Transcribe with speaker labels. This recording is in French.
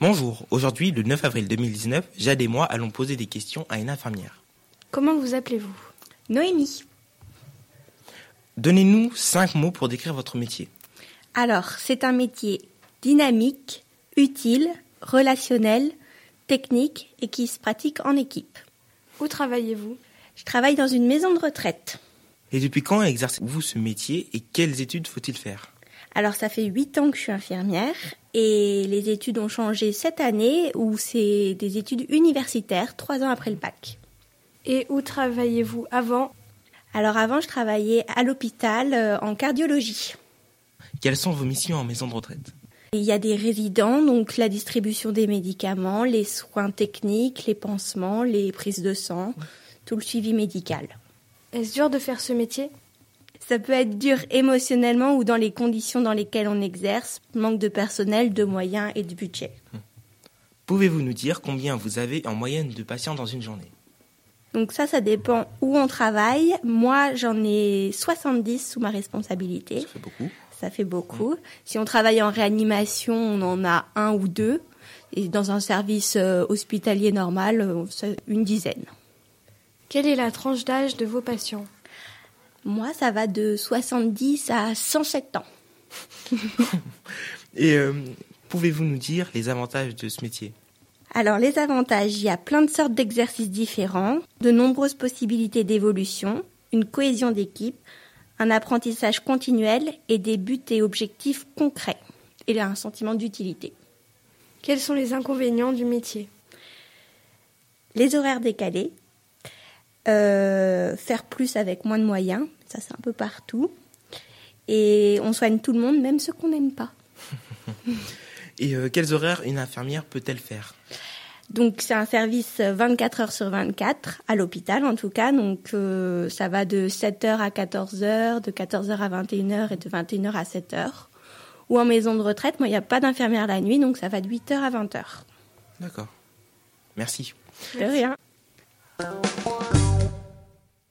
Speaker 1: Bonjour, aujourd'hui, le 9 avril 2019, Jade et moi allons poser des questions à une infirmière.
Speaker 2: Comment vous appelez-vous ?
Speaker 3: Noémie.
Speaker 1: Donnez-nous 5 mots pour décrire votre métier.
Speaker 3: Alors, c'est un métier dynamique, utile, relationnel, technique et qui se pratique en équipe.
Speaker 2: Où travaillez-vous ?
Speaker 3: Je travaille dans une maison de retraite.
Speaker 1: Et depuis quand exercez-vous ce métier et quelles études faut-il faire ?
Speaker 3: Alors, ça fait 8 ans que je suis infirmière et les études ont changé cette année où c'est des études universitaires, 3 ans après le bac.
Speaker 2: Et où travailliez-vous avant ?
Speaker 3: Alors avant, je travaillais à l'hôpital en cardiologie.
Speaker 1: Quelles sont vos missions en maison de retraite ?
Speaker 3: Il y a des résidents, donc la distribution des médicaments, les soins techniques, les pansements, les prises de sang, tout le suivi médical.
Speaker 2: Est-ce dur de faire ce métier ?
Speaker 3: Ça peut être dur émotionnellement ou dans les conditions dans lesquelles on exerce, manque de personnel, de moyens et de budget.
Speaker 1: Pouvez-vous nous dire combien vous avez en moyenne de patients dans une journée ?
Speaker 3: Donc ça dépend où on travaille. Moi, j'en ai 70 sous ma responsabilité. Ça fait beaucoup. Si on travaille en réanimation, on en a 1 ou 2. Et dans un service hospitalier normal, une dizaine.
Speaker 2: Quelle est la tranche d'âge de vos patients ?
Speaker 3: Moi, ça va de 70 à 107 ans.
Speaker 1: Et pouvez-vous nous dire les avantages de ce métier ?
Speaker 3: Alors, les avantages, il y a plein de sortes d'exercices différents, de nombreuses possibilités d'évolution, une cohésion d'équipe, un apprentissage continuel et des buts et objectifs concrets. Et un sentiment d'utilité.
Speaker 2: Quels sont les inconvénients du métier ?
Speaker 3: Les horaires décalés, faire plus avec moins de moyens, ça c'est un peu partout. Et on soigne tout le monde, même ceux qu'on n'aime pas.
Speaker 1: Et quels horaires une infirmière peut-elle faire ?
Speaker 3: Donc c'est un service 24 heures sur 24, à l'hôpital en tout cas. Donc ça va de 7h à 14h, de 14h à 21h et de 21h à 7h. Ou en maison de retraite, moi il n'y a pas d'infirmière la nuit, donc ça va de 8h à 20h.
Speaker 1: D'accord. Merci.
Speaker 3: De rien.